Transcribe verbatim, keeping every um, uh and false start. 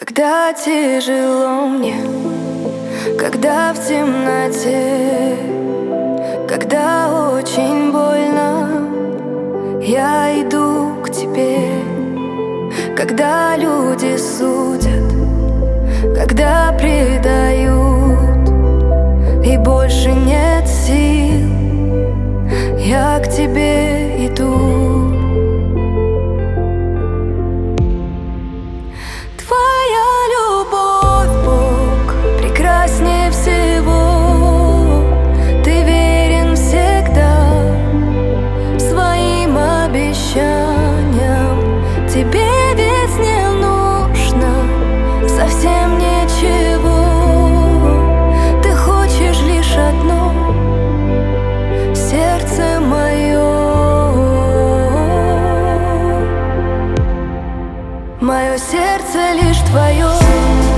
Когда тяжело мне, когда в темноте, когда очень больно, я иду к тебе. Когда люди судят, когда предают, и больше нет сил, я к тебе иду. Тебе ведь не нужно совсем ничего. Ты хочешь лишь одно — сердце мое. Мое сердце лишь твое.